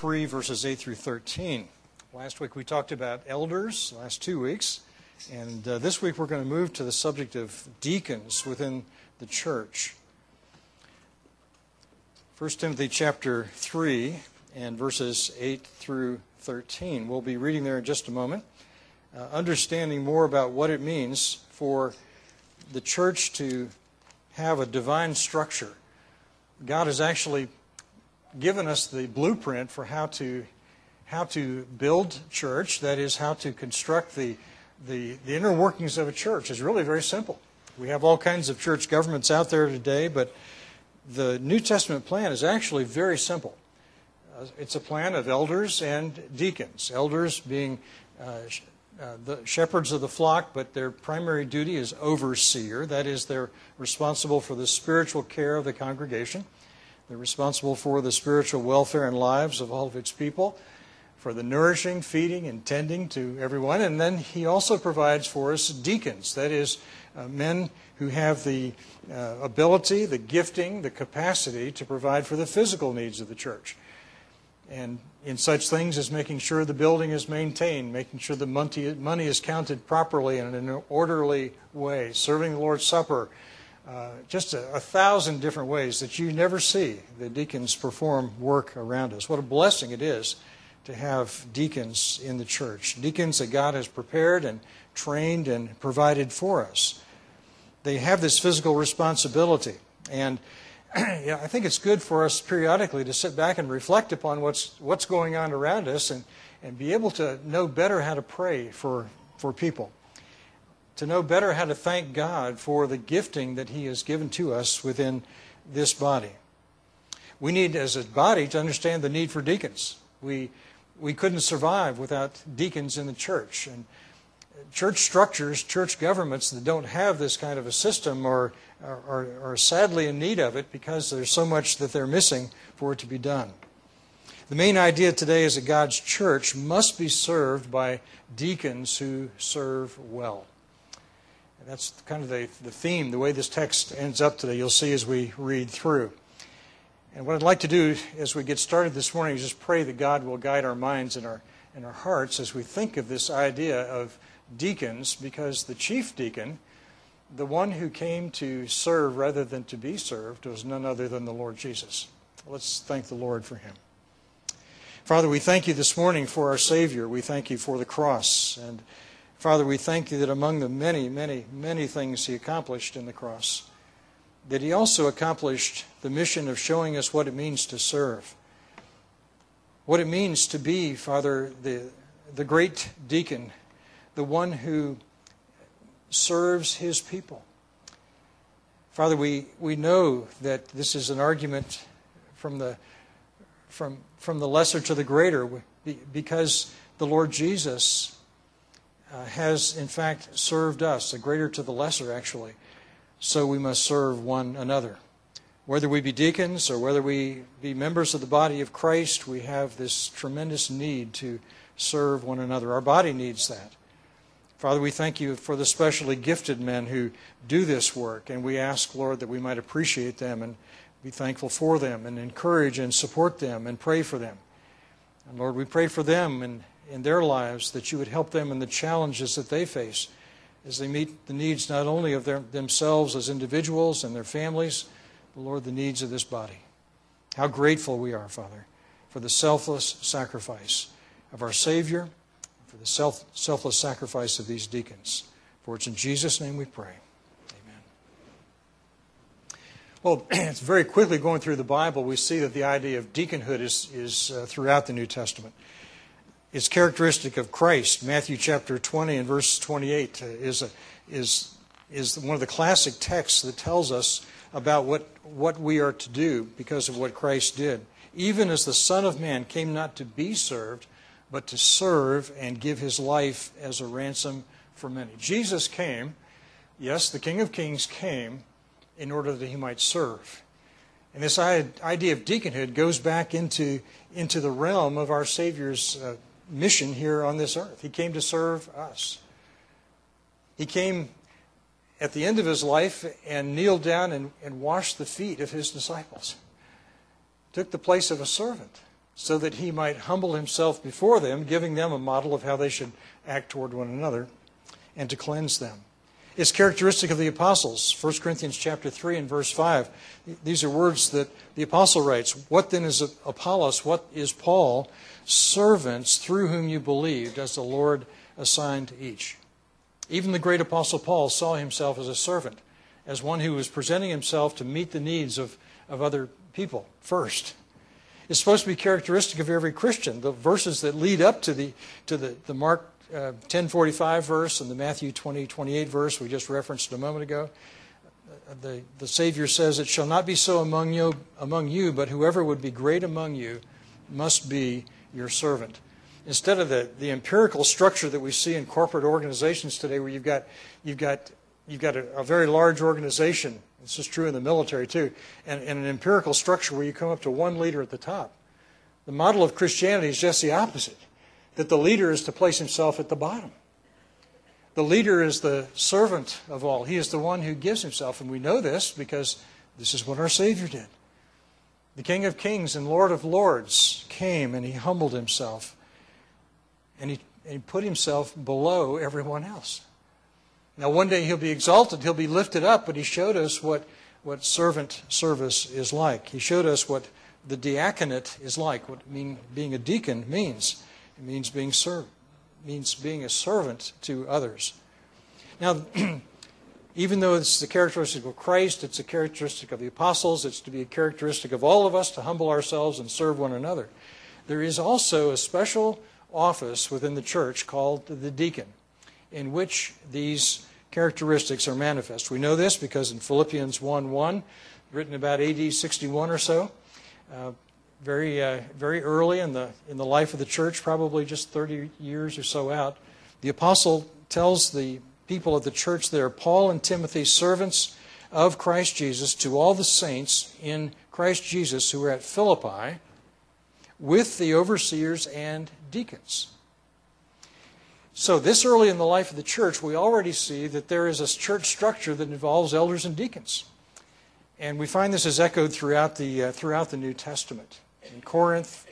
3, verses 8 through 13. Last week we talked about elders, last 2 weeks, and this week we're going to move to the subject of deacons within the church. 1 Timothy chapter 3 and verses 8 through 13. We'll be reading there in just a moment, understanding more about what it means for the church to have a divine structure. God has actually given us the blueprint for how to build church, that is, how to construct the inner workings of a church. Is really very simple. We have all kinds of church governments out there today, but the New Testament plan is actually very simple. It's a plan of elders and deacons. Elders being the shepherds of the flock, but their primary duty is overseer. That is, they're responsible for the spiritual care of the congregation. They're responsible for the spiritual welfare and lives of all of its people, for the nourishing, feeding, and tending to everyone. And then he also provides for us deacons, that is, men who have the ability, the gifting, the capacity to provide for the physical needs of the church. And in such things as making sure the building is maintained, making sure the money is counted properly and in an orderly way, serving the Lord's Supper, just 1,000 different ways that you never see the deacons perform work around us. What a blessing it is to have deacons in the church, deacons that God has prepared and trained and provided for us. They have this physical responsibility, and I think it's good for us periodically to sit back and reflect upon what's going on around us and be able to know better how to pray for people, to know better how to thank God for the gifting that He has given to us within this body. We need, as a body, to understand the need for deacons. We couldn't survive without deacons in the church. And church structures, church governments that don't have this kind of a system are sadly in need of it because there's so much that they're missing for it to be done. The main idea today is that God's church must be served by deacons who serve well. And that's kind of the theme, the way this text ends up today, you'll see as we read through. And what I'd like to do as we get started this morning is just pray that God will guide our minds and our hearts as we think of this idea of deacons, because the chief deacon, the one who came to serve rather than to be served, was none other than the Lord Jesus. Let's thank the Lord for Him. Father, we thank You this morning for our Savior. We thank You for the cross. And Father, we thank You that among the many, many, many things He accomplished in the cross, that He also accomplished the mission of showing us what it means to serve. What it means to be, Father, the great deacon, the one who serves His people. Father, we know that this is an argument from the lesser to the greater, because the Lord Jesus has in fact served us, the greater to the lesser actually. So we must serve one another. Whether we be deacons or whether we be members of the body of Christ, we have this tremendous need to serve one another. Our body needs that. Father, we thank You for the specially gifted men who do this work, and we ask, Lord, that we might appreciate them and be thankful for them and encourage and support them and pray for them. And Lord, we pray for them and in their lives, that You would help them in the challenges that they face as they meet the needs not only of themselves as individuals and their families, but Lord, the needs of this body. How grateful we are, Father, for the selfless sacrifice of our Savior, for the selfless sacrifice of these deacons. For it's in Jesus' name we pray. Amen. Well, it's very quickly going through the Bible, we see that the idea of deaconhood is throughout the New Testament. It's characteristic of Christ. Matthew chapter 20 and verse 28 is one of the classic texts that tells us about what we are to do because of what Christ did. Even as the Son of Man came not to be served, but to serve and give His life as a ransom for many. Jesus came, yes, the King of Kings came in order that He might serve. And this idea of deaconhood goes back into the realm of our Savior's mission here on this earth. He came to serve us. He came at the end of His life and kneeled down and washed the feet of His disciples. Took the place of a servant. so that he might humble himself before them, giving them a model of how they should act toward one another, and to cleanse them. It's characteristic of the apostles. 1 Corinthians chapter 3 and verse 5. These are words that the apostle writes. What then is Apollos? What is Paul? Servants through whom you believed, as the Lord assigned to each. Even the great apostle Paul saw himself as a servant, as one who was presenting himself to meet the needs of other people first. It's supposed to be characteristic of every Christian. The verses that lead up to the Mark 10:45 verse and the Matthew 20:28 verse we just referenced a moment ago, the Savior says, "It shall not be so among you, but whoever would be great among you must be your servant." Instead of the empirical structure that we see in corporate organizations today, where you've got a very large organization. This is true in the military too, and an empirical structure where you come up to one leader at the top. The model of Christianity is just the opposite. That the leader is to place himself at the bottom. The leader is the servant of all. He is the one who gives himself. And we know this because this is what our Savior did. The King of Kings and Lord of Lords came and he humbled himself. And he put himself below everyone else. Now one day he'll be exalted, he'll be lifted up, but he showed us what servant service is like. He showed us what the diaconate is like, what being a deacon means. It means being a servant to others. Now, even though it's the characteristic of Christ, it's a characteristic of the apostles, it's to be a characteristic of all of us to humble ourselves and serve one another. There is also a special office within the church called the deacon, in which these characteristics are manifest. We know this because in Philippians 1:1, written about AD 61 or so, very early in the life of the church, probably just 30 years or so out, the apostle tells the people of the church there, Paul and Timothy, servants of Christ Jesus, to all the saints in Christ Jesus who are at Philippi, with the overseers and deacons. So this early in the life of the church, we already see that there is a church structure that involves elders and deacons. And we find this is echoed throughout the New Testament. In Corinth,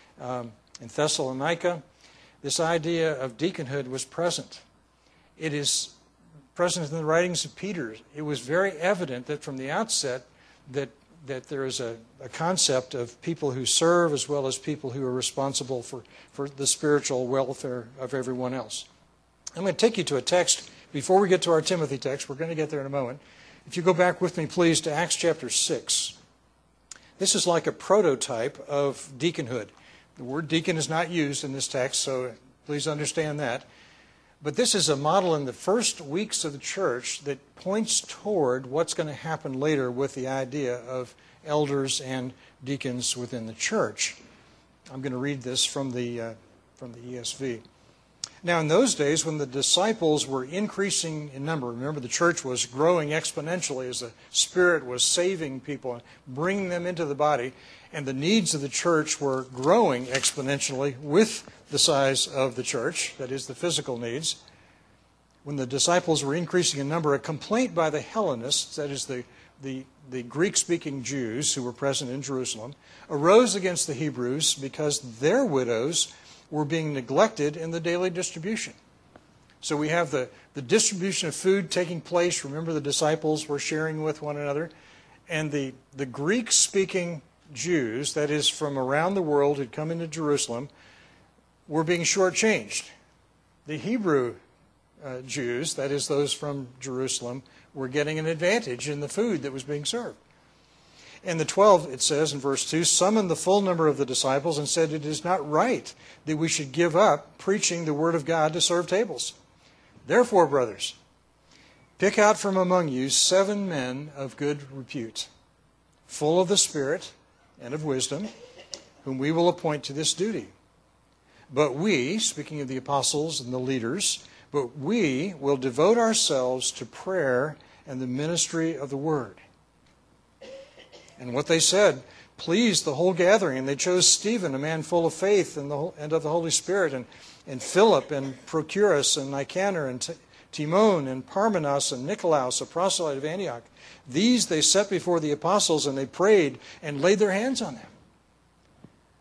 in Thessalonica, this idea of deaconhood was present. It is present in the writings of Peter. It was very evident that from the outset that there is a concept of people who serve as well as people who are responsible for the spiritual welfare of everyone else. I'm going to take you to a text before we get to our Timothy text. We're going to get there in a moment. If you go back with me, please, to Acts chapter 6. This is like a prototype of deaconhood. The word deacon is not used in this text, so please understand that. But this is a model in the first weeks of the church that points toward what's going to happen later with the idea of elders and deacons within the church. I'm going to read this from the ESV. Now, in those days, when the disciples were increasing in number, remember the church was growing exponentially as the Spirit was saving people and bringing them into the body, and the needs of the church were growing exponentially with the size of the church, that is, the physical needs. When the disciples were increasing in number, a complaint by the Hellenists, that is, the Greek-speaking Jews who were present in Jerusalem, arose against the Hebrews because their widows were being neglected in the daily distribution. So we have the distribution of food taking place. Remember, the disciples were sharing with one another. And the Greek-speaking Jews, that is from around the world, who'd come into Jerusalem, were being shortchanged. The Hebrew Jews, that is those from Jerusalem, were getting an advantage in the food that was being served. And the 12, it says in verse 2, summoned the full number of the disciples and said, "It is not right that we should give up preaching the word of God to serve tables. Therefore, brothers, pick out from among you 7 men of good repute, full of the Spirit and of wisdom, whom we will appoint to this duty. But we," speaking of the apostles and the leaders, "but we will devote ourselves to prayer and the ministry of the word." And what they said pleased the whole gathering. And they chose Stephen, a man full of faith and of the Holy Spirit, and Philip, and Prochorus, and Nicanor, and Timon, and Parmenas, and Nicolaus, a proselyte of Antioch. These they set before the apostles, and they prayed and laid their hands on them.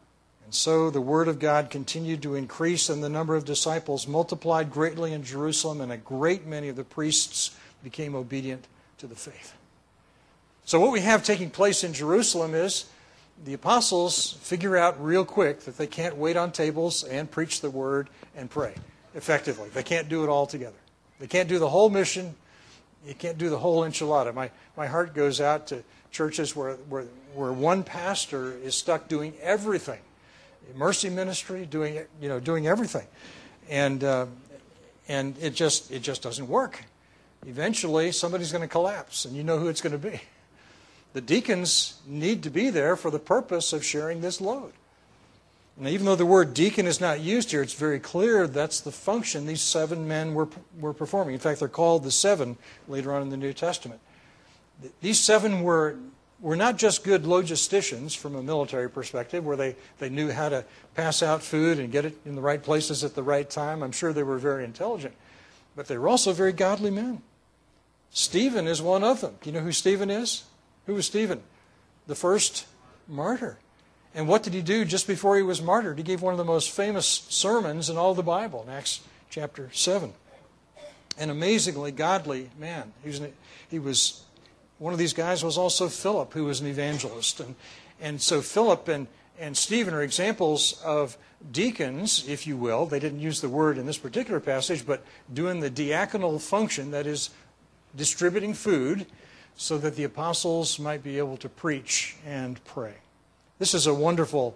And so the word of God continued to increase, and the number of disciples multiplied greatly in Jerusalem, and a great many of the priests became obedient to the faith. So what we have taking place in Jerusalem is the apostles figure out real quick that they can't wait on tables and preach the word and pray effectively. They can't do it all together. They can't do the whole mission. You can't do the whole enchilada. My heart goes out to churches where one pastor is stuck doing everything. Mercy ministry, doing everything. And it just doesn't work. Eventually somebody's going to collapse, and you know who it's going to be. The deacons need to be there for the purpose of sharing this load. Now, even though the word deacon is not used here, it's very clear that's the function these 7 men were performing. In fact, they're called the 7 later on in the New Testament. These 7 were not just good logisticians from a military perspective, where they knew how to pass out food and get it in the right places at the right time. I'm sure they were very intelligent. But they were also very godly men. Stephen is one of them. Do you know who Stephen is? Who was Stephen? The first martyr. And what did he do just before he was martyred? He gave one of the most famous sermons in all the Bible, in Acts chapter 7. An amazingly godly man. He was one of these guys was also Philip, who was an evangelist. And so Philip and Stephen are examples of deacons, if you will. They didn't use the word in this particular passage, but doing the diaconal function, that is, distributing food, so that the apostles might be able to preach and pray. This is a wonderful,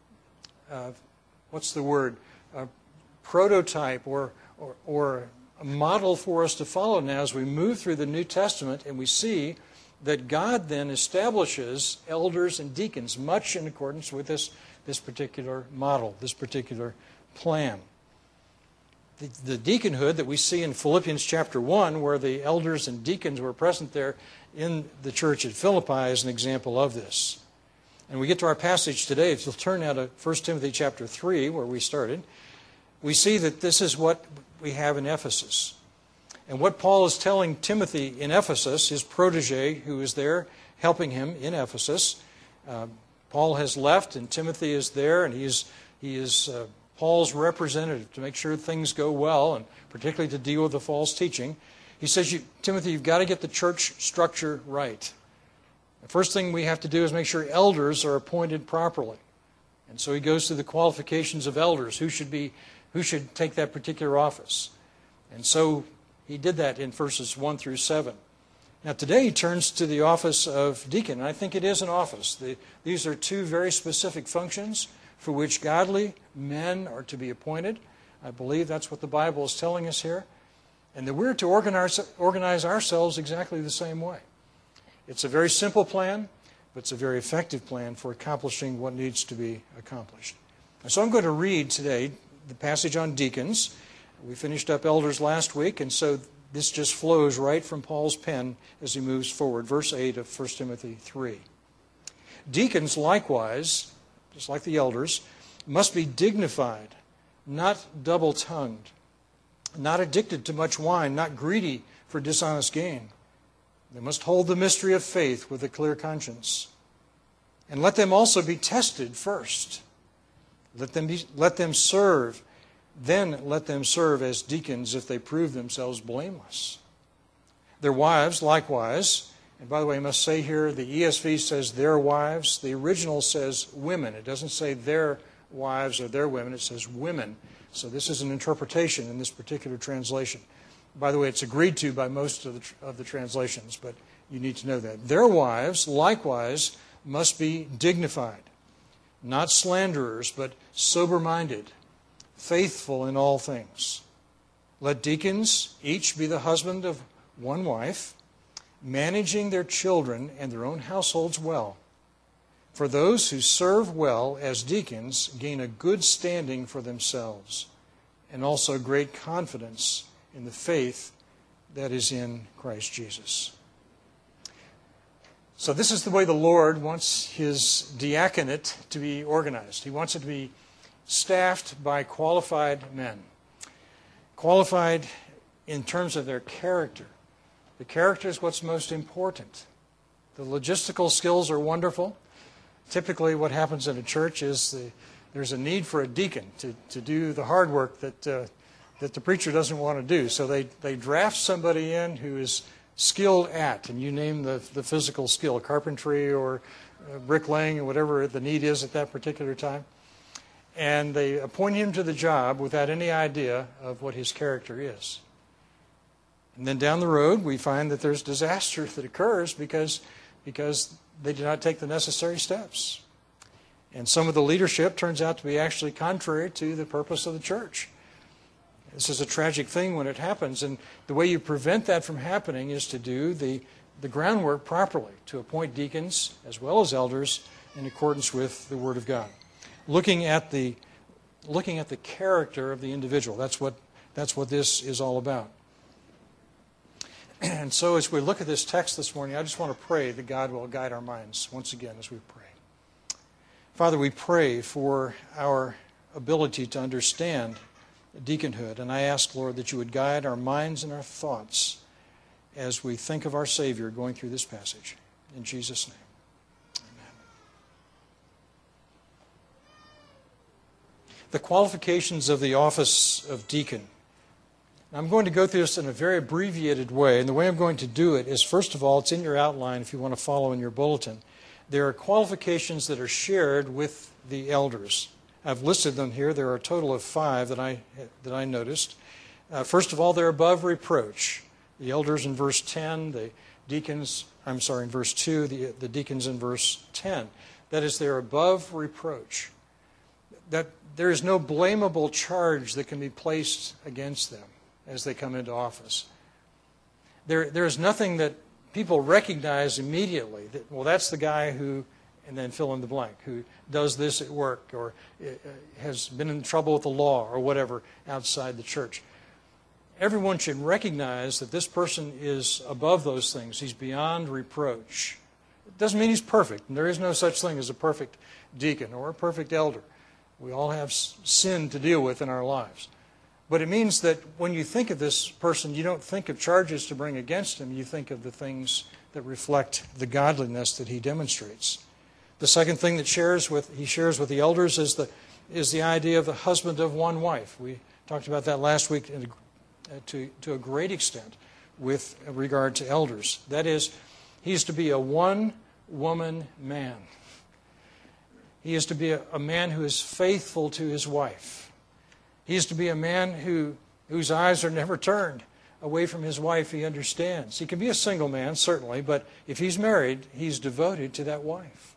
prototype or a model for us to follow now as we move through the New Testament, and we see that God then establishes elders and deacons, much in accordance with this particular model, this particular plan. The deaconhood that we see in Philippians chapter 1, where the elders and deacons were present there in the church at Philippi, is an example of this. And we get to our passage today. If you'll turn now to 1 Timothy chapter 3, where we started, we see that this is what we have in Ephesus. And what Paul is telling Timothy in Ephesus, his protege who is there helping him in Ephesus, Paul has left and Timothy is there, and he is Paul's representative to make sure things go well, and particularly to deal with the false teaching. He says, Timothy, you've got to get the church structure right. The first thing we have to do is make sure elders are appointed properly. And so he goes through the qualifications of elders, who should take that particular office. And so he did that in verses 1 through 7. Now today he turns to the office of deacon. And I think it is an office. These are 2 very specific functions for which godly men are to be appointed. I believe that's what the Bible is telling us here. And that we're to organize ourselves exactly the same way. It's a very simple plan, but it's a very effective plan for accomplishing what needs to be accomplished. And so I'm going to read today the passage on deacons. We finished up elders last week, and so this just flows right from Paul's pen as he moves forward. Verse 8 of 1 Timothy 3. Deacons likewise, just like the elders, must be dignified, not double-tongued, not addicted to much wine, not greedy for dishonest gain. They must hold the mystery of faith with a clear conscience. And let them also be tested first. Let them serve. Then let them serve as deacons if they prove themselves blameless. Their wives likewise, and by the way, I must say here, the ESV says their wives. The original says women. It doesn't say their wives or their women. It says women. So this is an interpretation in this particular translation. By the way, it's agreed to by most of the translations, but you need to know that. Their wives, likewise, must be dignified, not slanderers, but sober-minded, faithful in all things. Let deacons each be the husband of one wife, managing their children and their own households well. For those who serve well as deacons gain a good standing for themselves, and also great confidence in the faith that is in Christ Jesus. So this is the way the Lord wants His diaconate to be organized. He wants it to be staffed by qualified men. Qualified in terms of their character. The character is what's most important. The logistical skills are wonderful. Typically what happens in a church is there's a need for a deacon to do the hard work that the preacher doesn't want to do. So they draft somebody in who is skilled at, and you name the physical skill, carpentry or bricklaying or whatever the need is at that particular time. And they appoint him to the job without any idea of what his character is. And then down the road, we find that there's disaster that occurs because they do not take the necessary steps. And some of the leadership turns out to be actually contrary to the purpose of the church. This is a tragic thing when it happens, and the way you prevent that from happening is to do the groundwork properly, to appoint deacons as well as elders in accordance with the Word of God. Looking at the character of the individual. That's what this is all about. And so as we look at this text this morning, I just want to pray that God will guide our minds once again as we pray. Father, we pray for our ability to understand deaconhood, and I ask, Lord, that you would guide our minds and our thoughts as we think of our Savior going through this passage. In Jesus' name, amen. The qualifications of the office of deacon. I'm going to go through this in a very abbreviated way, and the way I'm going to do it is, first of all, it's in your outline if you want to follow in your bulletin. There are qualifications that are shared with the elders. I've listed them here. There are a total of 5 that I noticed. First of all, they're above reproach. The elders in verse 10, the deacons, in verse 2, the deacons in verse 10. That is, they're above reproach. That there is no blamable charge that can be placed against them as they come into office. There is nothing that people recognize immediately. Well, that's the guy who, and then fill in the blank, who does this at work or has been in trouble with the law or whatever outside the church. Everyone should recognize that this person is above those things. He's beyond reproach. It doesn't mean he's perfect. There is no such thing as a perfect deacon or a perfect elder. We all have sin to deal with in our lives. But it means that when you think of this person, you don't think of charges to bring against him. You think of the things that reflect the godliness that he demonstrates. The second thing that he shares with the elders is the idea of the husband of one wife. We talked about that last week to a great extent with regard to elders. That is, he is to be a one-woman man. He is to be a man who is faithful to his wife. He is to be a man whose eyes are never turned away from his wife. He understands. He can be a single man, certainly, but if he's married, he's devoted to that wife.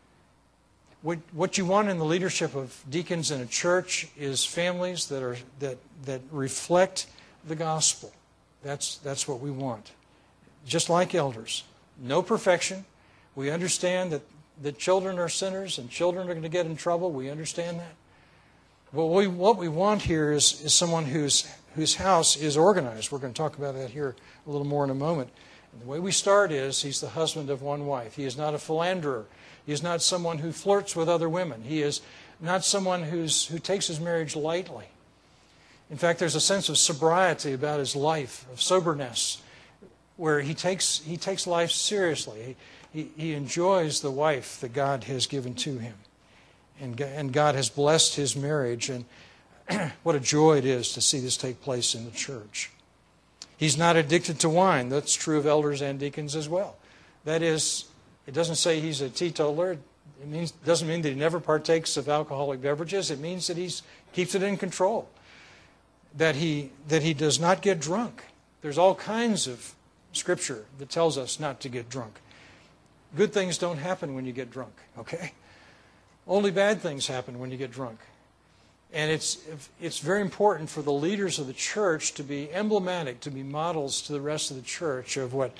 What you want in the leadership of deacons in a church is families that reflect the gospel. That's what we want. Just like elders. No perfection. We understand that children are sinners and children are going to get in trouble. We understand that. Well, what we want here is someone whose house is organized. We're going to talk about that here a little more in a moment. And the way we start is he's the husband of one wife. He is not a philanderer. He is not someone who flirts with other women. He is not someone who takes his marriage lightly. In fact, there's a sense of sobriety about his life, of soberness, where he takes life seriously. He enjoys the wife that God has given to him. And God has blessed his marriage, and what a joy it is to see this take place in the church. He's not addicted to wine. That's true of elders and deacons as well. That is, it doesn't say he's a teetotaler. It doesn't mean that he never partakes of alcoholic beverages. It means that he keeps it in control. That he does not get drunk. There's all kinds of scripture that tells us not to get drunk. Good things don't happen when you get drunk, okay? Only bad things happen when you get drunk. And it's very important for the leaders of the church to be emblematic, to be models to the rest of the church of what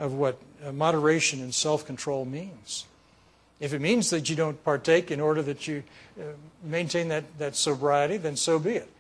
moderation and self-control means. If it means that you don't partake in order that you maintain that sobriety, then so be it.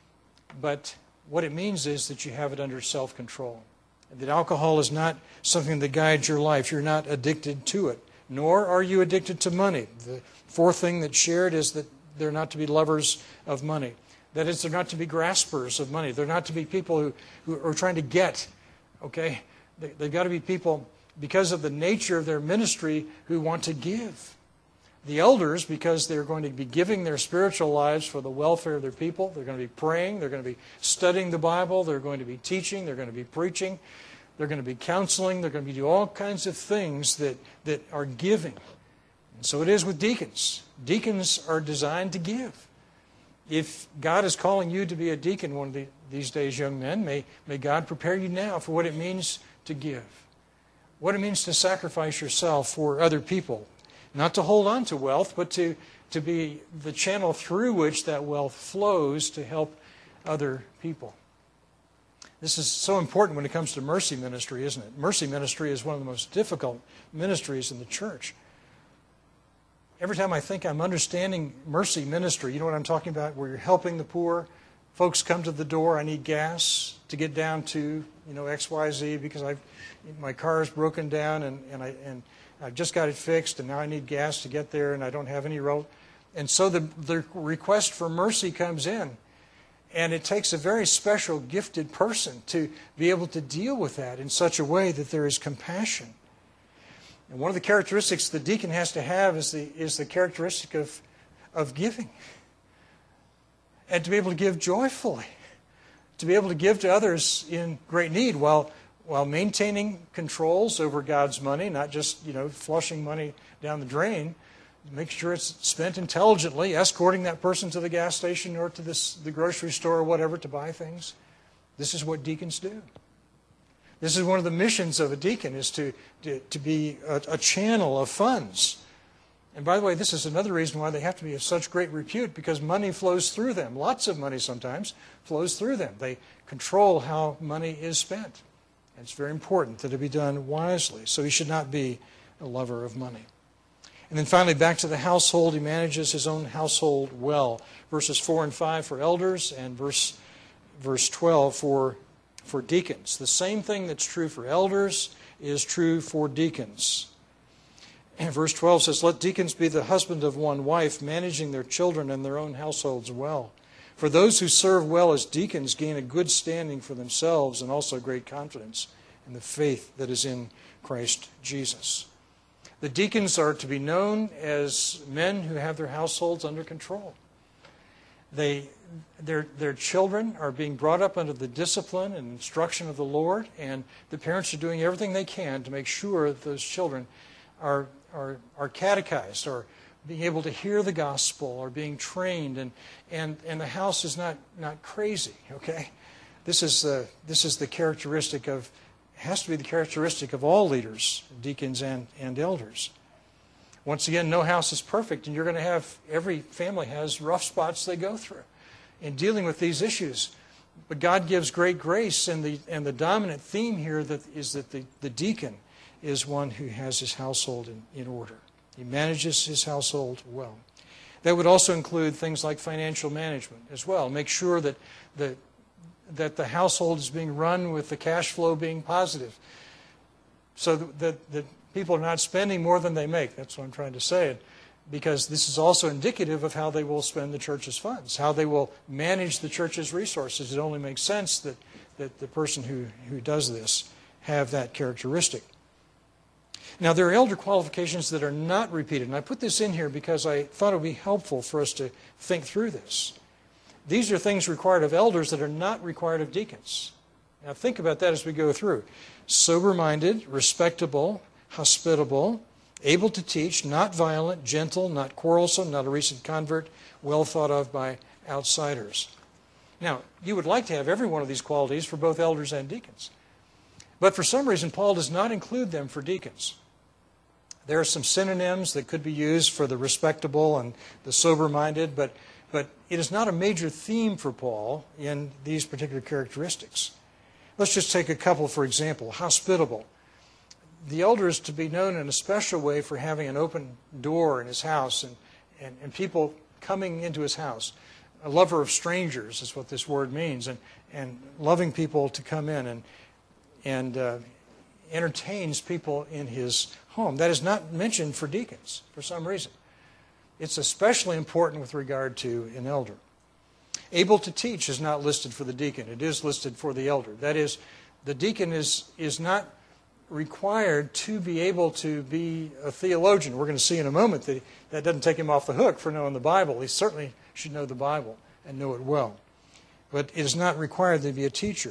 But what it means is that you have it under self-control. That alcohol is not something that guides your life. You're not addicted to it. Nor are you addicted to money. The fourth thing that's shared is that they're not to be lovers of money. That is, they're not to be graspers of money. They're not to be people who are trying to get. Okay? They've got to be people, because of the nature of their ministry, who want to give. The elders, because they're going to be giving their spiritual lives for the welfare of their people. They're going to be praying. They're going to be studying the Bible. They're going to be teaching. They're going to be preaching. They're going to be counseling. They're going to be doing all kinds of things that are giving. And so it is with deacons. Deacons are designed to give. If God is calling you to be a deacon one of these days, young men, may God prepare you now for what it means to give. What it means to sacrifice yourself for other people. Not to hold on to wealth, but to be the channel through which that wealth flows to help other people. This is so important when it comes to mercy ministry, isn't it? Mercy ministry is one of the most difficult ministries in the church. Every time I think I'm understanding mercy ministry, you know what I'm talking about? Where you're helping the poor. Folks come to the door, I need gas to get down to, XYZ because my car is broken down and I've just got it fixed, and now I need gas to get there, and I don't have any road. And so the request for mercy comes in, and it takes a very special, gifted person to be able to deal with that in such a way that there is compassion. And one of the characteristics the deacon has to have is the characteristic of giving, and to be able to give joyfully, to be able to give to others in great need while maintaining controls over God's money, not just, flushing money down the drain. Make sure it's spent intelligently, escorting that person to the gas station or to the grocery store or whatever to buy things. This is what deacons do. This is one of the missions of a deacon, is to be a channel of funds. And by the way, this is another reason why they have to be of such great repute, because money flows through them. Lots of money sometimes flows through them. They control how money is spent. It's very important that it be done wisely. So he should not be a lover of money. And then finally, back to the household. He manages his own household well. Verses 4 and 5 for elders, and verse 12 for deacons. The same thing that's true for elders is true for deacons. And verse 12 says, "Let deacons be the husband of one wife, managing their children and their own households well. For those who serve well as deacons gain a good standing for themselves and also great confidence in the faith that is in Christ Jesus." The deacons are to be known as men who have their households under control. Their children are being brought up under the discipline and instruction of the Lord, and the parents are doing everything they can to make sure that those children are catechized, or being able to hear the gospel, or being trained, and the house is not crazy. Okay, this is the characteristic of, has to be the characteristic of all leaders, deacons and elders. Once again, no house is perfect, and you're going to have, every family has rough spots they go through in dealing with these issues. But God gives great grace, and the dominant theme here is that the deacon is one who has his household in order. He manages his household well. That would also include things like financial management as well. Make sure that the household is being run with the cash flow being positive, so that people are not spending more than they make. That's what I'm trying to say. Because this is also indicative of how they will spend the church's funds, how they will manage the church's resources. It only makes sense that the person who does this have that characteristic. Now, there are elder qualifications that are not repeated, and I put this in here because I thought it would be helpful for us to think through this. These are things required of elders that are not required of deacons. Now, think about that as we go through. Sober-minded, respectable, hospitable, able to teach, not violent, gentle, not quarrelsome, not a recent convert, well thought of by outsiders. Now, you would like to have every one of these qualities for both elders and deacons. But for some reason, Paul does not include them for deacons. There are some synonyms that could be used for the respectable and the sober-minded, but it is not a major theme for Paul in these particular characteristics. Let's just take a couple, for example. Hospitable. The elder is to be known in a special way for having an open door in his house and people coming into his house. A lover of strangers is what this word means, and loving people to come in and entertains people in his home. That is not mentioned for deacons for some reason. It's especially important with regard to an elder. Able to teach is not listed for the deacon. It is listed for the elder. That is, the deacon is not required to be able to be a theologian. We're going to see in a moment that that doesn't take him off the hook for knowing the Bible. He certainly should know the Bible and know it well. But it is not required to be a teacher.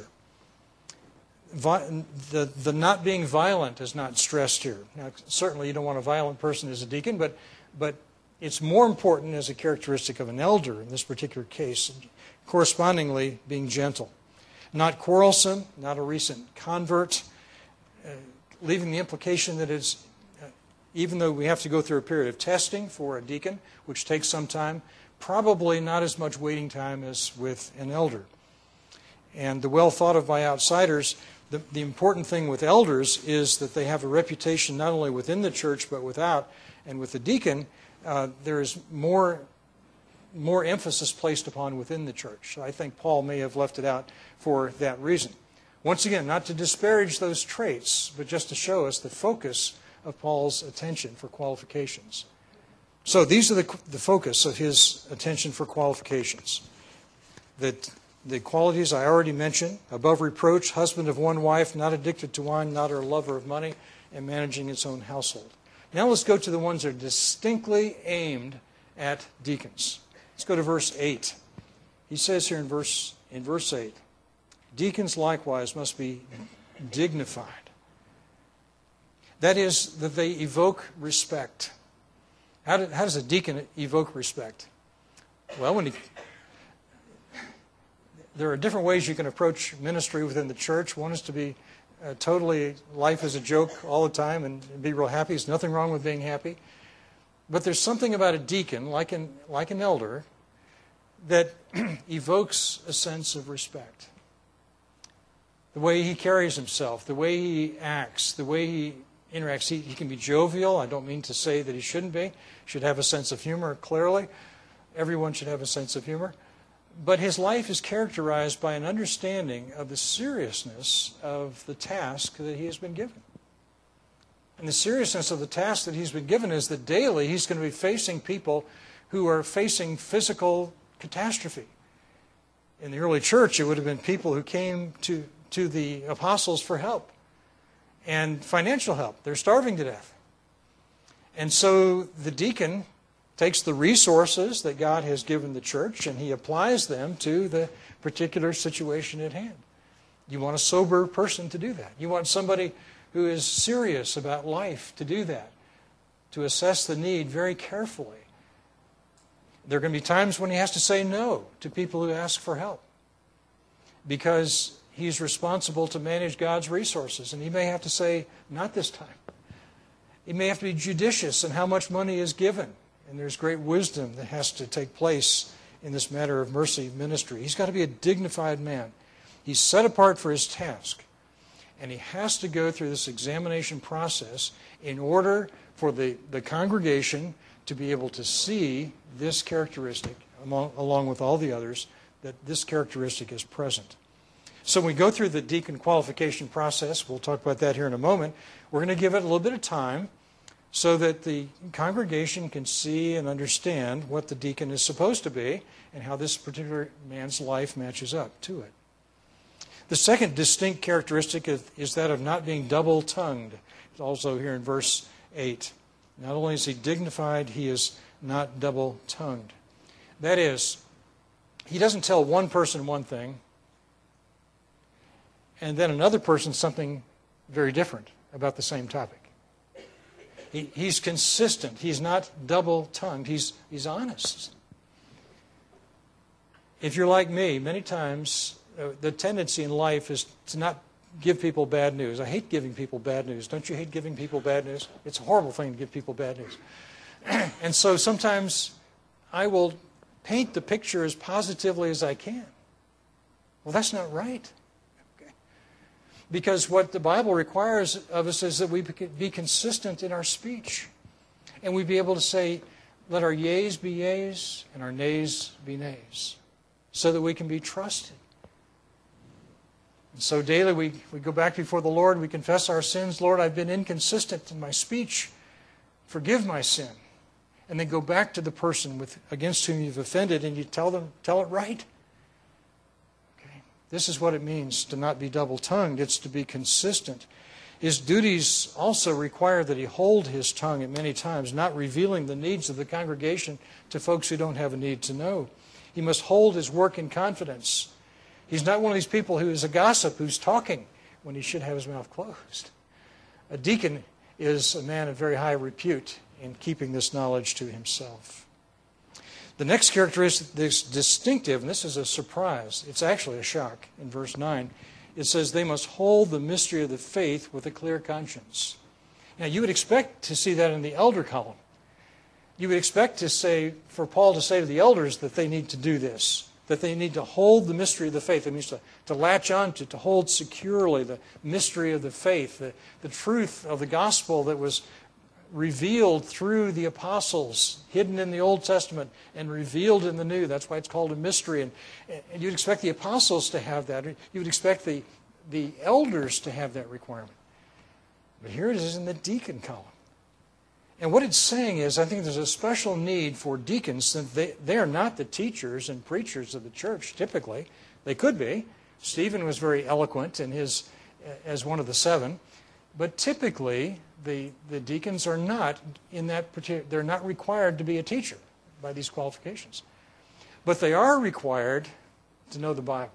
The not being violent is not stressed here. Now, certainly you don't want a violent person as a deacon, but it's more important as a characteristic of an elder in this particular case, correspondingly being gentle. Not quarrelsome, not a recent convert, leaving the implication that it's, even though we have to go through a period of testing for a deacon, which takes some time, probably not as much waiting time as with an elder. And the well thought of by outsiders, the important thing with elders is that they have a reputation not only within the church but without. And with the deacon, there is more emphasis placed upon within the church. So I think Paul may have left it out for that reason. Once again, not to disparage those traits, but just to show us the focus of Paul's attention for qualifications. So these are the focus of his attention for qualifications. That the qualities I already mentioned: above reproach, husband of one wife, not addicted to wine, not a lover of money, and managing its own household. Now let's go to the ones that are distinctly aimed at deacons. Let's go to verse 8. He says here in verse 8, deacons likewise must be dignified. That is, that they evoke respect. How does a deacon evoke respect? Well, there are different ways you can approach ministry within the church. One is to be totally life is a joke all the time and be real happy. There's nothing wrong with being happy. But there's something about a deacon, like an elder, that evokes a sense of respect. The way he carries himself, the way he acts, the way he interacts. He can be jovial. I don't mean to say that he shouldn't be. Should have a sense of humor, clearly. Everyone should have a sense of humor. But his life is characterized by an understanding of the seriousness of the task that he has been given. And the seriousness of the task that he's been given is that daily he's going to be facing people who are facing physical catastrophe. In the early church, it would have been people who came to the apostles for help and financial help. They're starving to death. And so the deacon takes the resources that God has given the church and he applies them to the particular situation at hand. You want a sober person to do that. You want somebody who is serious about life to do that, to assess the need very carefully. There are going to be times when he has to say no to people who ask for help because he's responsible to manage God's resources, and he may have to say, not this time. He may have to be judicious in how much money is given, and there's great wisdom that has to take place in this matter of mercy ministry. He's got to be a dignified man. He's set apart for his task, and he has to go through this examination process in order for the congregation to be able to see this characteristic, along with all the others, that this characteristic is present. So when we go through the deacon qualification process, we'll talk about that here in a moment, we're going to give it a little bit of time so that the congregation can see and understand what the deacon is supposed to be and how this particular man's life matches up to it. The second distinct characteristic is that of not being double-tongued. It's also here in verse 8. Not only is he dignified, he is not double-tongued. That is, he doesn't tell one person one thing and then another person something very different about the same topic. He's consistent. He's not double-tongued. He's honest. If you're like me, many times the tendency in life is to not give people bad news. I hate giving people bad news. Don't you hate giving people bad news? It's a horrible thing to give people bad news. And so sometimes I will paint the picture as positively as I can. Well, that's not right. Okay. Because what the Bible requires of us is that we be consistent in our speech. And we be able to say, let our yeas be yeas and our nays be nays, so that we can be trusted. And so daily we go back before the Lord, we confess our sins. Lord, I've been inconsistent in my speech. Forgive my sin. And then go back to the person against whom you've offended and you tell it right. Okay. This is what it means to not be double-tongued. It's to be consistent. His duties also require that he hold his tongue at many times, not revealing the needs of the congregation to folks who don't have a need to know. He must hold his work in confidence. He's not one of these people who is a gossip who's talking when he should have his mouth closed. A deacon is a man of very high repute in keeping this knowledge to himself. The next characteristic that's distinctive, and this is a surprise, it's actually a shock in verse 9. It says they must hold the mystery of the faith with a clear conscience. Now you would expect to see that in the elder column. You would expect for Paul to say to the elders that they need to do this, that they need to hold the mystery of the faith. It means to latch on to hold securely the mystery of the faith, the truth of the gospel that was revealed through the apostles, hidden in the Old Testament and revealed in the New. That's why it's called a mystery. And you'd expect the apostles to have that. You would expect the elders to have that requirement. But here it is in the deacon column. And what it's saying is, I think there's a special need for deacons, since they are not the teachers and preachers of the church, typically. They could be. Stephen was very eloquent as one of the seven. But typically, the deacons are not in that particular, they're not required to be a teacher by these qualifications. But they are required to know the Bible.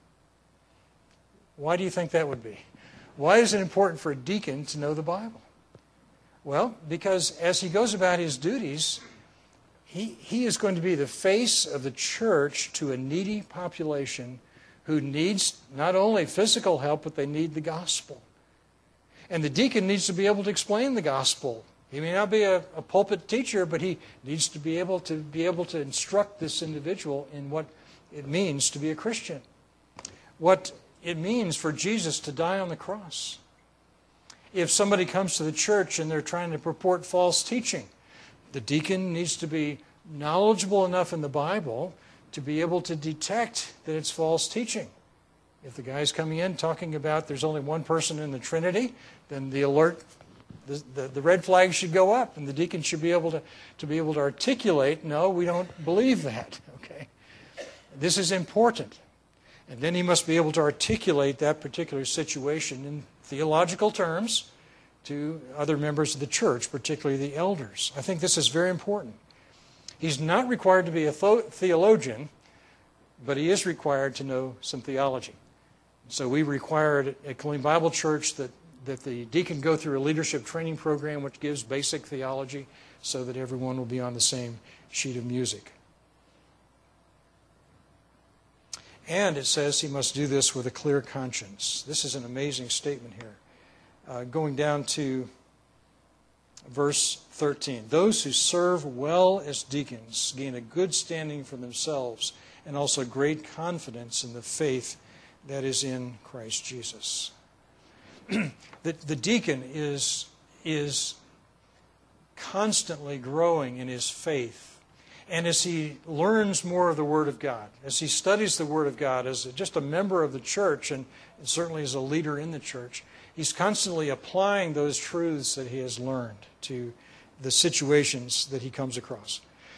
Why do you think that would be? Why is it important for a deacon to know the Bible? Well, because as he goes about his duties, he is going to be the face of the church to a needy population who needs not only physical help, but they need the gospel. And the deacon needs to be able to explain the gospel. He may not be a pulpit teacher, but he needs to be able to instruct this individual in what it means to be a Christian, what it means for Jesus to die on the cross. If somebody comes to the church and they're trying to purport false teaching, the deacon needs to be knowledgeable enough in the Bible to be able to detect that it's false teaching. If the guy's coming in talking about there's only one person in the Trinity, then the red flag should go up, and the deacon should be able to articulate, no, we don't believe that. Okay, this is important. And then he must be able to articulate that particular situation in theological terms to other members of the church, particularly the elders. I think this is very important. He's not required to be a theologian, but he is required to know some theology. So we required at Killeen Bible Church that the deacon go through a leadership training program which gives basic theology so that everyone will be on the same sheet of music. And it says he must do this with a clear conscience. This is an amazing statement here. Going down to verse 13. Those who serve well as deacons gain a good standing for themselves and also great confidence in the faith that is in Christ Jesus. The deacon is constantly growing in his faith. And as he learns more of the Word of God, as he studies the Word of God as just a member of the church and certainly as a leader in the church, he's constantly applying those truths that he has learned to the situations that he comes across.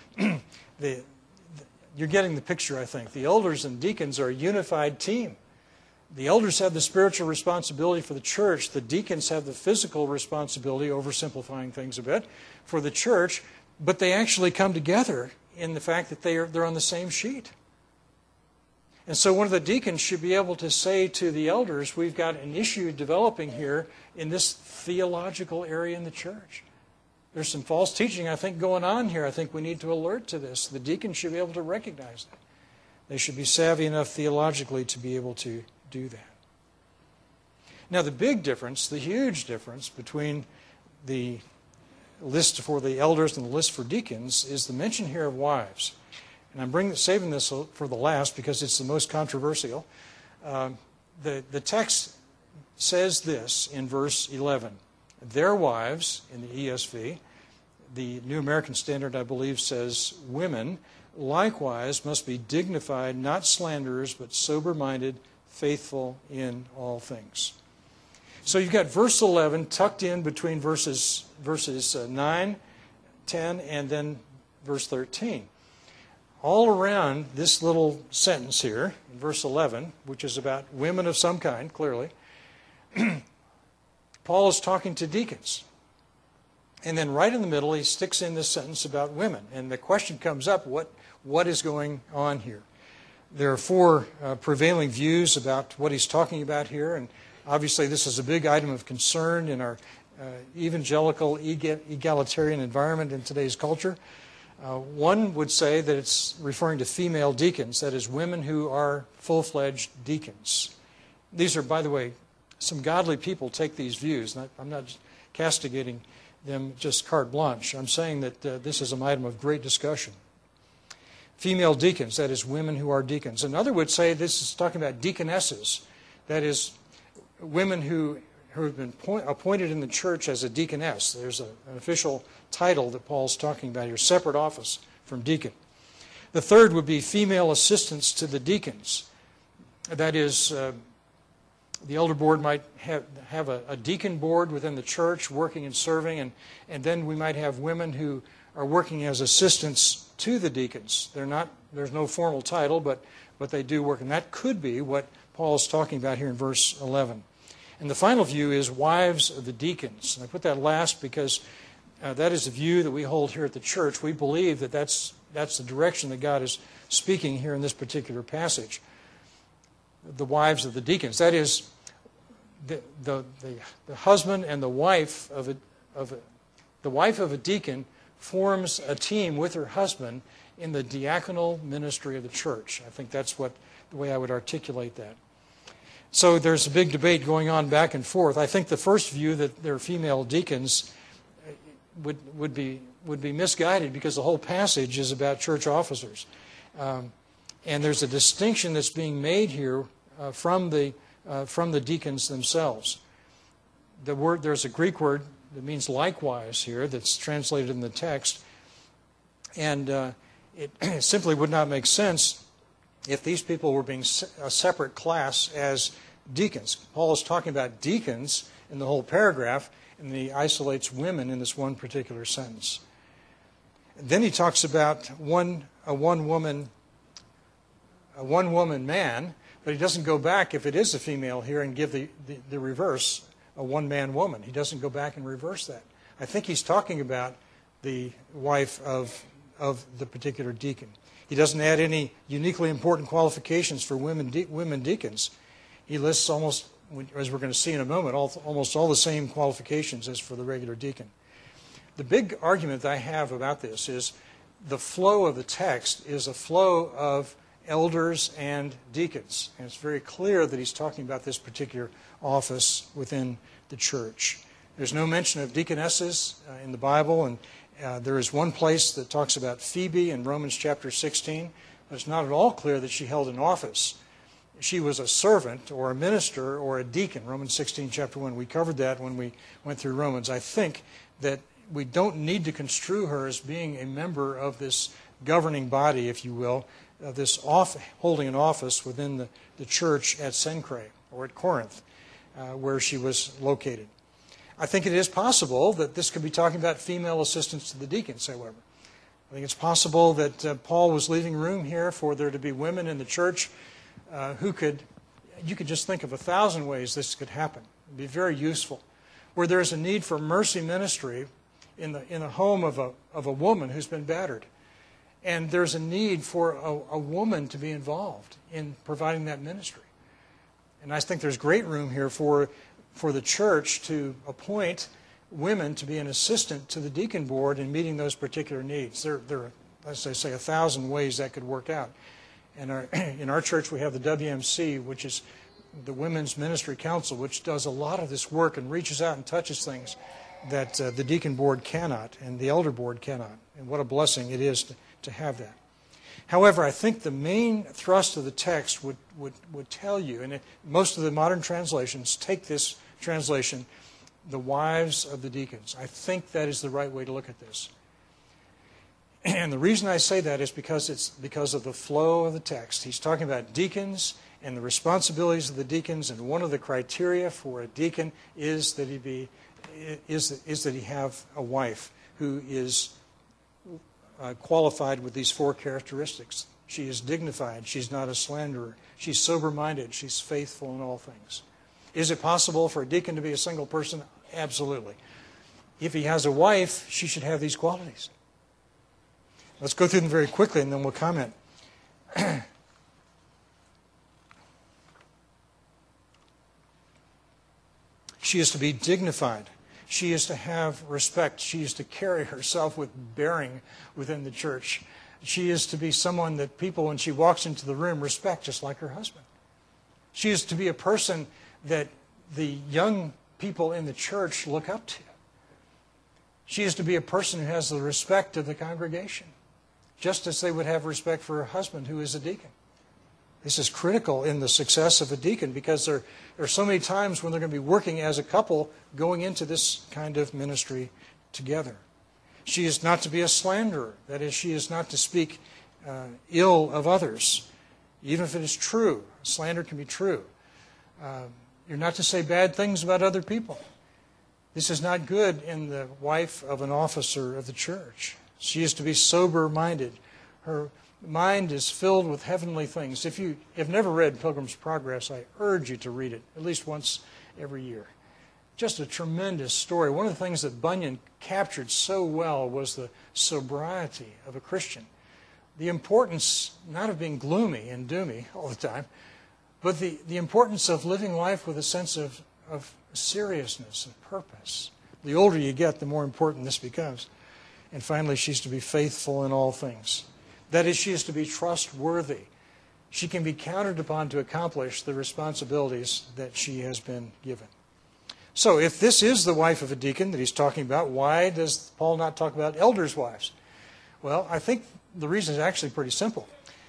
You're getting the picture, I think. The elders and deacons are a unified team. The elders have the spiritual responsibility for the church. The deacons have the physical responsibility, oversimplifying things a bit, for the church. But they actually come together in the fact that they're on the same sheet. And so one of the deacons should be able to say to the elders, we've got an issue developing here in this theological area in the church. There's some false teaching, I think, going on here. I think we need to alert to this. The deacon should be able to recognize that. They should be savvy enough theologically to be able to do that. Now the big difference, the huge difference between the list for the elders and the list for deacons is the mention here of wives. And I'm saving this for the last because it's the most controversial. The text says this in verse 11. Their wives, in the ESV, the New American Standard, I believe, says women likewise must be dignified, not slanderers, but sober-minded, faithful in all things. So you've got verse 11 tucked in between verses 9, 10, and then verse 13. All around this little sentence here, in verse 11, which is about women of some kind, clearly, Paul is talking to deacons. And then right in the middle, he sticks in this sentence about women. And the question comes up, what is going on here? There are four prevailing views about what he's talking about here. And obviously this is a big item of concern in our evangelical, egalitarian environment in today's culture. One would say that it's referring to female deacons, that is, women who are full-fledged deacons. These are, by the way, some godly people take these views. I'm not castigating them just carte blanche. I'm saying that this is an item of great discussion. Female deacons, that is, women who are deacons. Another would say this is talking about deaconesses, that is, women who have been appointed in the church as a deaconess. There's an official title that Paul's talking about here, separate office from deacon. The third would be female assistants to the deacons. That is, the elder board might have a deacon board within the church working and serving, and then we might have women who are working as assistants to the deacons. There's no formal title, but they do work, and that could be what Paul is talking about here in verse 11. And the final view is wives of the deacons. And I put that last because that is a view that we hold here at the church. We believe that that's the direction that God is speaking here in this particular passage. The wives of the deacons. That is, the husband and the wife of a deacon forms a team with her husband in the diaconal ministry of the church. I think that's the way I would articulate that. So there's a big debate going on back and forth. I think the first view that they're female deacons would be misguided because the whole passage is about church officers. And there's a distinction that's being made here from the deacons themselves. There's a Greek word that means likewise here that's translated in the text. And it simply would not make sense if these people were being a separate class as deacons. Paul is talking about deacons in the whole paragraph, and he isolates women in this one particular sentence. And then he talks about a one-woman man, but he doesn't go back, if it is a female here, and give the reverse, a one-man woman. He doesn't go back and reverse that. I think he's talking about the wife of the particular deacon. He doesn't add any uniquely important qualifications for women deacons. He lists almost, as we're going to see in a moment, almost all the same qualifications as for the regular deacon. The big argument that I have about this is the flow of the text is a flow of elders and deacons. And it's very clear that he's talking about this particular office within the church. There's no mention of deaconesses in the Bible, and there is one place that talks about Phoebe in Romans chapter 16, but it's not at all clear that she held an office. She was a servant or a minister or a deacon. Romans 16 chapter 1, we covered that when we went through Romans. I think that we don't need to construe her as being a member of this governing body, if you will, holding an office within the church at Cenchreae or at Corinth, where she was located. I think it is possible that this could be talking about female assistants to the deacons, however. I think it's possible that Paul was leaving room here for there to be women in the church you could just think of 1,000 ways this could happen. It would be very useful. Where there is a need for mercy ministry in a home of a woman who's been battered. And there's a need for a woman to be involved in providing that ministry. And I think there's great room here for the church to appoint women to be an assistant to the deacon board in meeting those particular needs. There are, as I say, 1,000 ways that could work out. And in our church we have the WMC, which is the Women's Ministry Council, which does a lot of this work and reaches out and touches things that the deacon board cannot and the elder board cannot. And what a blessing it is to have that. However, I think the main thrust of the text would tell you, and most of the modern translations take this translation, the wives of the deacons. I think that is the right way to look at this. And the reason I say that is because it's because of the flow of the text. He's talking about deacons and the responsibilities of the deacons, and one of the criteria for a deacon is that he have a wife who is qualified with these four characteristics. She is dignified. She's not a slanderer. She's sober-minded. She's faithful in all things. Is it possible for a deacon to be a single person? Absolutely. If he has a wife, she should have these qualities. Let's go through them very quickly and then we'll comment. She is to be dignified. She is to have respect. She is to carry herself with bearing within the church. She is to be someone that people, when she walks into the room, respect just like her husband. She is to be a person that the young people in the church look up to. She is to be a person who has the respect of the congregation, just as they would have respect for her husband who is a deacon. This is critical in the success of a deacon because there are so many times when they're going to be working as a couple going into this kind of ministry together. She is not to be a slanderer. That is, she is not to speak ill of others, even if it is true. Slander can be true. You're not to say bad things about other people. This is not good in the wife of an officer of the church. She is to be sober-minded. Her mind is filled with heavenly things. If you have never read Pilgrim's Progress, I urge you to read it at least once every year. Just a tremendous story. One of the things that Bunyan captured so well was the sobriety of a Christian. The importance, not of being gloomy and doomy all the time, but the importance of living life with a sense of seriousness and purpose. The older you get, the more important this becomes. And finally, she's to be faithful in all things. That is, she is to be trustworthy. She can be counted upon to accomplish the responsibilities that she has been given. So if this is the wife of a deacon that he's talking about, why does Paul not talk about elders' wives? Well, I think the reason is actually pretty simple.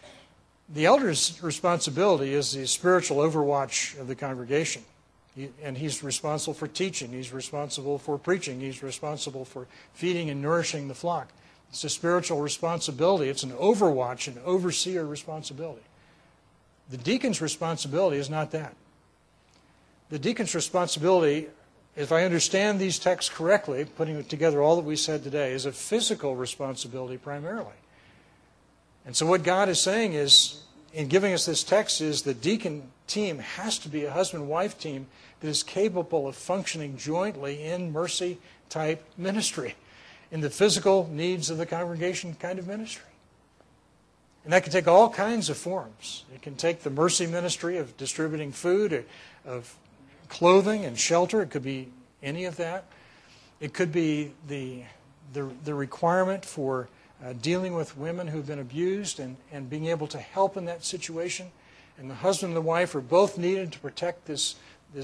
The elder's responsibility is the spiritual overwatch of the congregation. And he's responsible for teaching. He's responsible for preaching. He's responsible for feeding and nourishing the flock. It's a spiritual responsibility. It's an overwatch, an overseer responsibility. The deacon's responsibility is not that. The deacon's responsibility, if I understand these texts correctly, putting together all that we said today, is a physical responsibility primarily. And so what God is saying is, in giving us this text, is the deacon team has to be a husband-wife team that is capable of functioning jointly in mercy-type ministry, in the physical needs of the congregation kind of ministry. And that can take all kinds of forms. It can take the mercy ministry of distributing food, of clothing and shelter. It could be any of that. It could be the requirement for dealing with women who've been abused and being able to help in that situation. And the husband and the wife are both needed to protect this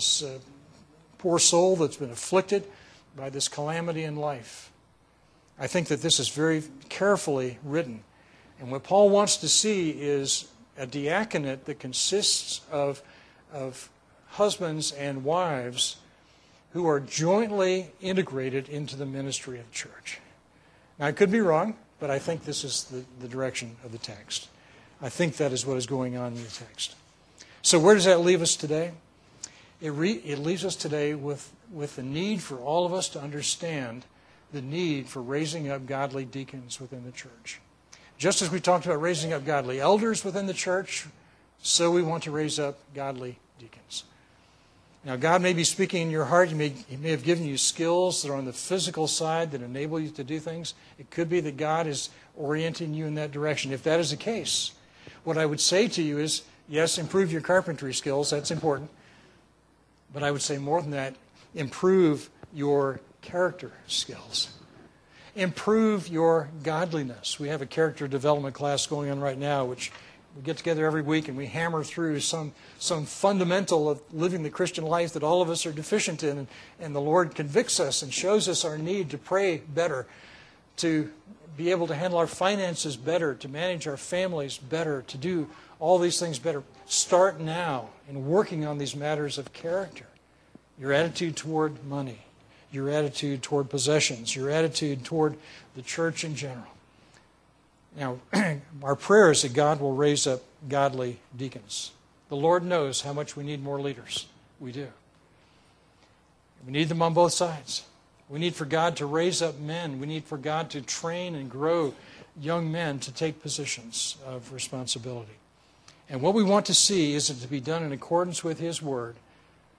poor soul that's been afflicted by this calamity in life. I think that this is very carefully written. And what Paul wants to see is a diaconate that consists of husbands and wives who are jointly integrated into the ministry of the church. Now, I could be wrong, but I think this is the direction of the text. I think that is what is going on in the text. So where does that leave us today? It leaves us today with the need for all of us to understand the need for raising up godly deacons within the church. Just as we talked about raising up godly elders within the church, so we want to raise up godly deacons. Now, God may be speaking in your heart. He may have given you skills that are on the physical side that enable you to do things. It could be that God is orienting you in that direction. If that is the case, what I would say to you is, yes, improve your carpentry skills. That's important. But I would say more than that, improve your character skills. Improve your godliness. We have a character development class going on right now, which we get together every week and we hammer through some fundamental of living the Christian life that all of us are deficient in. And the Lord convicts us and shows us our need to pray better, to be able to handle our finances better, to manage our families better, to do all these things better. Start now in working on these matters of character. Your attitude toward money, your attitude toward possessions, your attitude toward the church in general. Now, our prayer is that God will raise up godly deacons. The Lord knows how much we need more leaders. We do. We need them on both sides. We need for God to raise up men. We need for God to train and grow young men to take positions of responsibility. And what we want to see is it to be done in accordance with His Word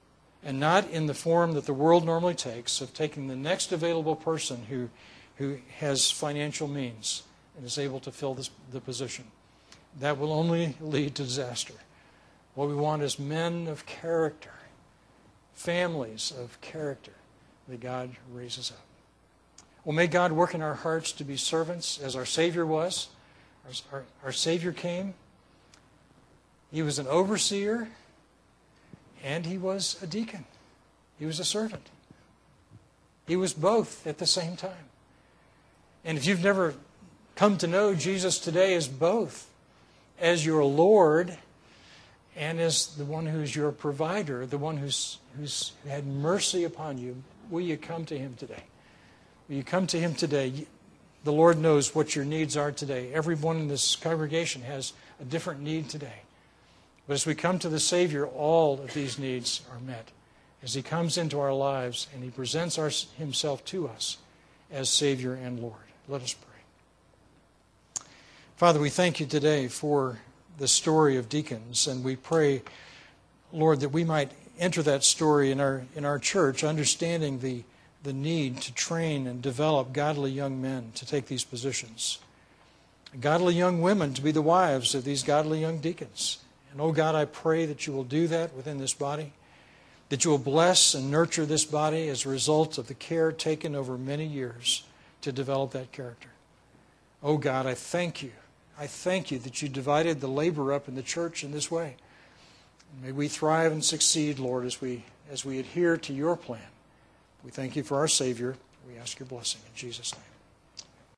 and not in the form that the world normally takes of taking the next available person who has financial means and is able to fill the position. That will only lead to disaster. What we want is men of character, families of character that God raises up. Well, may God work in our hearts to be servants as our Savior was. Our Savior came. He was an overseer, and he was a deacon. He was a servant. He was both at the same time. And if you've never come to know Jesus today as both, as your Lord and as the one who's your provider, the one who's had mercy upon you, will you come to Him today? Will you come to Him today? The Lord knows what your needs are today. Everyone in this congregation has a different need today. But as we come to the Savior, all of these needs are met. As He comes into our lives and He presents Himself to us as Savior and Lord. Let us pray. Father, we thank You today for the story of deacons, and we pray, Lord, that we might enter that story in our church, understanding the need to train and develop godly young men to take these positions. Godly young women to be the wives of these godly young deacons. And, oh God, I pray that You will do that within this body, that You will bless and nurture this body as a result of the care taken over many years to develop that character. Oh God, I thank You. I thank You that You divided the labor up in the church in this way. May we thrive and succeed, Lord, as we adhere to Your plan. We thank You for our Savior. We ask Your blessing in Jesus' name.